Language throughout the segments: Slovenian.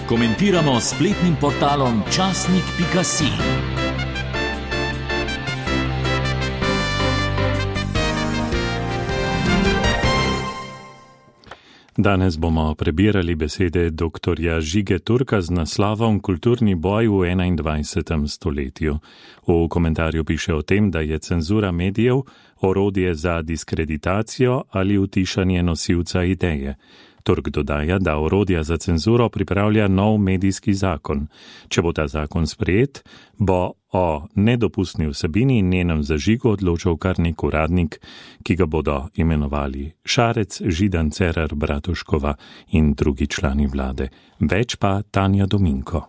komentiramo s spletnim portalom časnik.si. Danes bomo prebirali besede dr. Žige Turka z naslovom Kulturni boj v 21. stoletju. V komentarju piše o tem, da je cenzura medijev orodje za diskreditacijo ali utišanje nosilca ideje. Turk dodaja, da orodja za cenzuro pripravlja nov medijski zakon. Če bo ta zakon sprejet, bo o nedopustni vsebini in njenem zažigu odločal kar nek uradnik, ki ga bodo imenovali Šarec, Židan, Cerar, Bratuškova in drugi člani vlade. Več pa Tanja Dominko.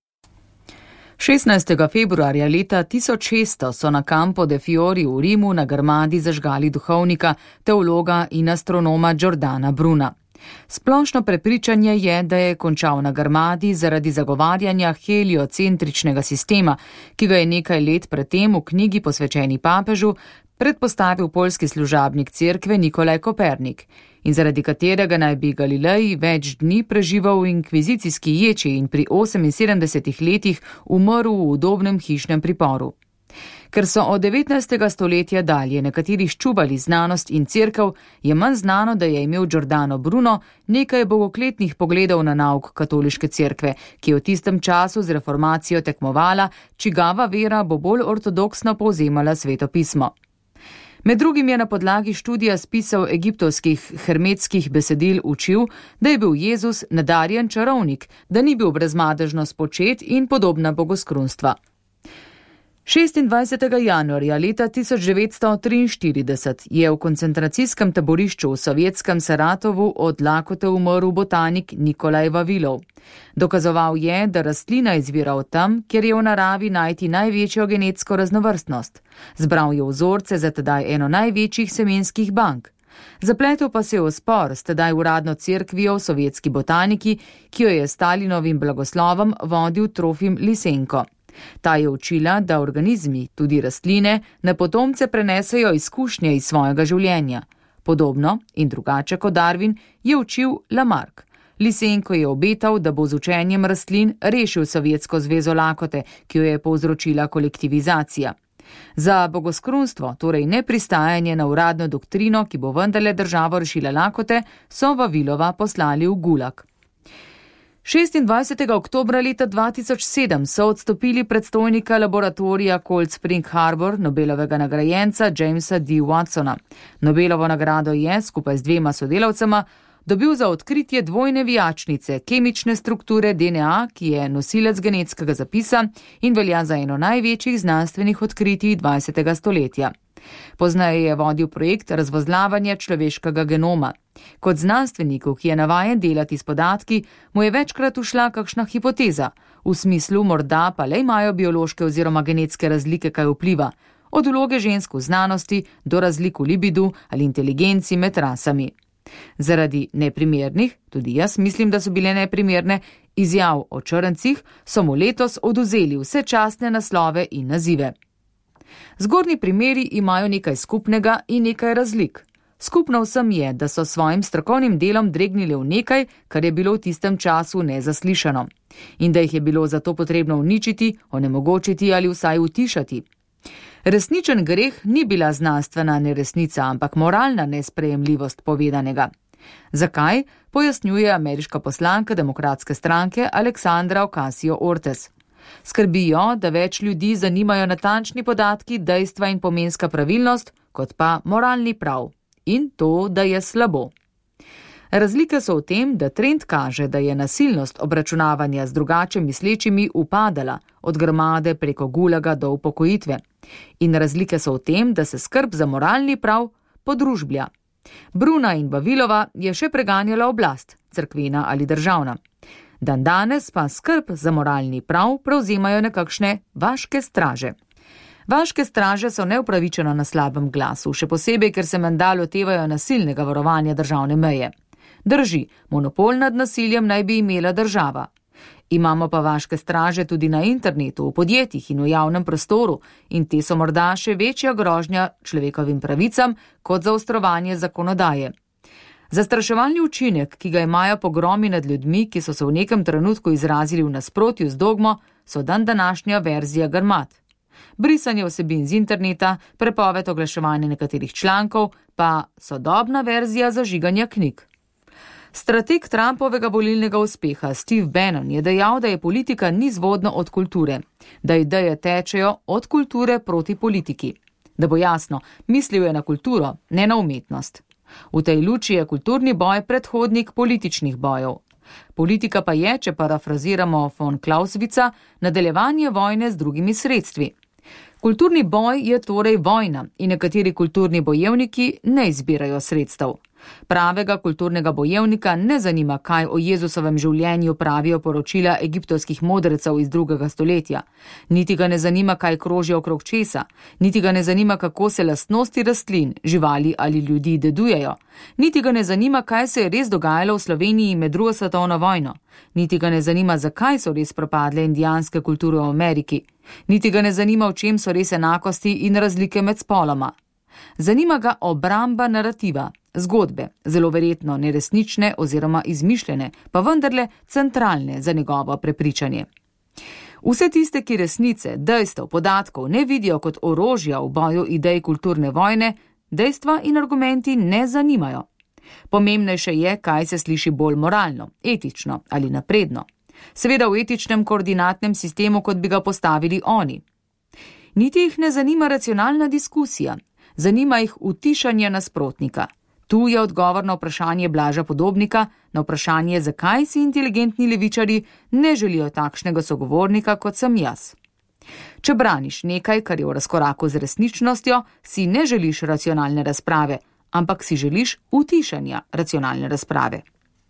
16. februarja leta 1600 so na Campo de Fiori v Rimu na Grmadi zažgali duhovnika, teologa in astronoma Giordana Bruna. Splošno prepričanje je, da je končal na Grmadi zaradi zagovarjanja heliocentričnega sistema, ki ga je nekaj let predtem v knjigi posvečeni papežu predpostavil poljski služabnik cerkve Nikolaj Kopernik in zaradi katerega naj bi Galilej več dni preživel v inkvizicijski ječi in pri 78 letih umrl v udobnem hišnem priporu. Ker so od 19. stoletja dalje nekateri ščuvali znanost in cerkev, je manj znano, da je imel Giordano Bruno nekaj bogokletnih pogledov na nauk katoliške cerkve, ki je v tistem času z reformacijo tekmovala, čigava vera bo bolj ortodoksno povzemala Sveto pismo. Med drugim je na podlagi študija spisov egiptovskih hermetskih besedil učil, da je bil Jezus nadarjen čarovnik, da ni bil brezmadežno spočet in podobna bogoskrunstva. 26. januarja leta 1943 je v koncentracijskem taborišču v sovjetskem Saratovu od lakote umrl botanik Nikolaj Vavilov. Dokazoval je, da rastlina izvira od tam, kjer je v naravi najti največjo genetsko raznovrstnost. Zbral je vzorce za tedaj eno največjih semenskih bank. Zapletel pa se je v spor s tedaj uradno cerkvijo v sovjetski botaniki, ki jo je Stalinovim blagoslovom vodil Trofim Lisenko. Ta je učila, da organizmi, tudi rastline, na potomce prenesejo izkušnje iz svojega življenja. Podobno in drugače kot Darwin je učil Lamarck. Lisenko je obetal, da bo z učenjem rastlin rešil Sovjetsko zvezo lakote, ki jo je povzročila kolektivizacija. Za bogoskrunstvo, torej nepristajanje na uradno doktrino, ki bo vendarle državo rešila lakote, so Vavilova poslali v Gulag. 26. oktobra leta 2007 so odstopili predstojnika laboratorija Cold Spring Harbor, Nobelovega nagrajenca Jamesa D. Watsona. Nobelovo nagrado je, skupaj z 2 sodelavcema, dobil za odkritje dvojne vijačnice, kemične strukture DNA, ki je nosilec genetskega zapisa in velja za eno največjih znanstvenih odkritij 20. stoletja. Poznaje je vodil projekt razvozlavanja človeškega genoma. Kot znanstveniku, ki je navajen delati s podatki, mu je večkrat ušla kakšna hipoteza, v smislu morda pa le imajo biološke oziroma genetske razlike kaj vpliva, od vloge žensk v znanosti do razlik v libidu ali inteligenci med rasami. Zaradi neprimernih, tudi jaz mislim, da so bile neprimerne, izjav o črncih so mu letos odvzeli vse častne naslove in nazive. Zgornji primeri imajo nekaj skupnega in nekaj razlik. Skupno vsem je, da so svojim strokovnim delom dregnili v nekaj, kar je bilo v tistem času nezaslišano. In da jih je bilo zato potrebno uničiti, onemogočiti ali vsaj utišati. Resničen greh ni bila znanstvena neresnica, ampak moralna nesprejemljivost povedanega. Zakaj, pojasnjuje ameriška poslanka demokratske stranke Aleksandra Ocasio-Cortez. Skrbijo, da več ljudi zanimajo natančni podatki, dejstva in pomenska pravilnost, kot pa moralni prav. In to, da je slabo. Razlike so v tem, da trend kaže, da je nasilnost obračunavanja z drugače mislečimi upadala od Grmade preko Gulaga do upokojitve. In razlike so v tem, da se skrb za moralni prav podružblja. Bruna in Vavilova je še preganjala oblast, cerkvena ali državna. Dandanes pa skrb za moralni prav prevzemajo nekakšne vaške straže. Vaške straže so neupravičeno na slabem glasu, še posebej, ker se menda lotevajo nasilnega varovanja državne meje. Drži, monopol nad nasiljem naj bi imela država. Imamo pa vaške straže tudi na internetu, v podjetjih in v javnem prostoru in te so morda še večja grožnja človekovim pravicam kot zaostrovanje zakonodaje. Zastraševalni učinek, ki ga imajo pogromi nad ljudmi, ki so se v nekem trenutku izrazili v nasprotju z dogmo, so današnja verzija Grmad. Brisanje vsebin z interneta, prepoved oglaševanja nekaterih člankov, pa sodobna verzija zažiganja knjig. Strateg Trumpovega volilnega uspeha Steve Bannon je dejal, da je politika nizvodno od kulture, da ideje tečejo od kulture proti politiki. Da bo jasno, mislil je na kulturo, ne na umetnost. V tej luči je kulturni boj predhodnik političnih bojev. Politika pa je, če parafraziramo von Clausewitza, nadaljevanje vojne z drugimi sredstvi. Kulturni boj je torej vojna in nekateri kulturni bojevniki ne izbirajo sredstev. Pravega kulturnega bojevnika ne zanima, kaj o Jezusovem življenju pravijo poročila egiptovskih modrecev iz 2. stoletja. Niti ga ne zanima, kaj kroži okrog česa. Niti ga ne zanima, kako se lastnosti rastlin, živali ali ljudi dedujejo. Niti ga ne zanima, kaj se je res dogajalo v Sloveniji med 2. svetovno vojno. Niti ga ne zanima, zakaj so res propadle indijanske kulture v Ameriki. Niti ga ne zanima, v čem so res enakosti in razlike med spoloma. Zanima ga obramba narativa, zgodbe, zelo verjetno neresnične oziroma izmišljene, pa vendarle centralne za njegovo prepričanje. Vse tiste, ki resnice, dejstev, podatkov ne vidijo kot orožja v boju idej kulturne vojne, dejstva in argumenti ne zanimajo. Pomembnejše je, kaj se sliši bolj moralno, etično ali napredno. Seveda v etičnem koordinatnem sistemu, kot bi ga postavili oni. Niti jih ne zanima racionalna diskusija, zanima jih utišanje nasprotnika. Tu je odgovor na vprašanje Blaža Podobnika, na vprašanje, zakaj si inteligentni levičarji ne želijo takšnega sogovornika, kot sem jaz. Če braniš nekaj, kar je v razkoraku z resničnostjo, si ne želiš racionalne razprave, ampak si želiš utišanja racionalne razprave.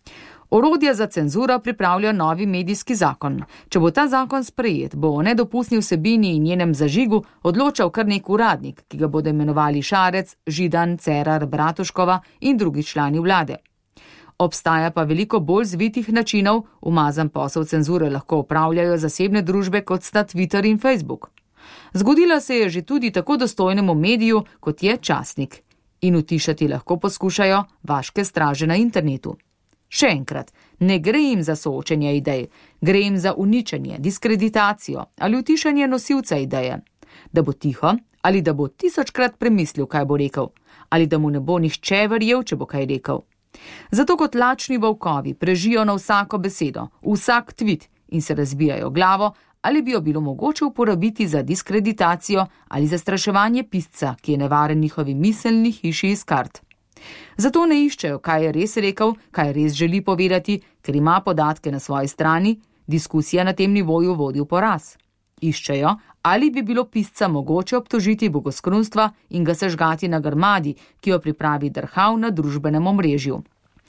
Orodja za cenzuro pripravlja novi medijski zakon. Če bo ta zakon sprejet, bo o nedopustni vsebini in njenem zažigu odločal kar nek uradnik, ki ga bodo imenovali Šarec, Židan, Cerar, Bratuškova in drugi člani vlade. Obstaja pa veliko bolj zvitih načinov, umazan posel cenzure lahko opravljajo zasebne družbe, kot sta Twitter in Facebook. Zgodila se je že tudi tako dostojnemu mediju, kot je Časnik. In utišati lahko poskušajo vaške straže na internetu. Še enkrat, ne gre jim za soočenje idej, gre jim za uničenje, diskreditacijo ali utišanje nosilca ideje. Da bo tiho ali da bo 1000-krat premislil, kaj bo rekel, ali da mu ne bo nihče verjel, če bo kaj rekel. Zato kot lačni volkovi prežijo na vsako besedo, vsak tweet in se razbijajo glavo, ali bi jo bilo mogoče uporabiti za diskreditacijo ali za straševanje pisca, ki je nevaren njihovi miselni hiši iz kart. Zato ne iščejo, kaj je res rekel, kaj res želi povedati, ker ima podatke na svoji strani, diskusija na tem nivoju vodi v poraz. Iščejo, ali bi bilo pisca mogoče obtožiti bogoskrunstva in ga sežgati na grmadi, ki jo pripravi drhav na družbenem omrežju.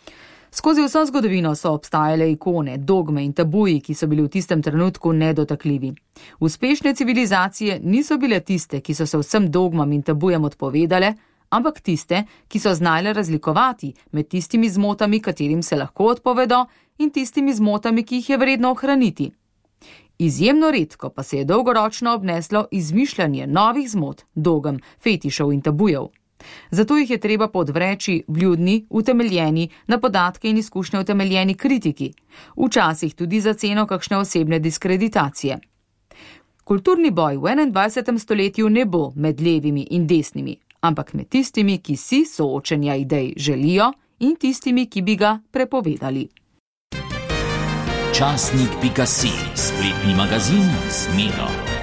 Skozi vso zgodovino so obstajale ikone, dogme in tabuji, ki so bili v tistem trenutku nedotakljivi. Uspešne civilizacije niso bile tiste, ki so se vsem dogmam in tabujem odpovedale, ampak tiste, ki so znale razlikovati med tistimi zmotami, katerim se lahko odpovedo, in tistimi zmotami, ki jih je vredno ohraniti. Izjemno redko pa se je dolgoročno obneslo izmišljanje novih zmot, dogem, fetišev in tabujev. Zato jih je treba podvreči vljudni, utemeljeni, na podatke in izkušnje utemeljeni kritiki, včasih tudi za ceno kakšne osebne diskreditacije. Kulturni boj v 21. stoletju ne bo med levimi in desnimi, ampak med tistimi, ki si soočenja idej želijo in tistimi, ki bi ga prepovedali. Časnik.si, spletni magazin z Mero.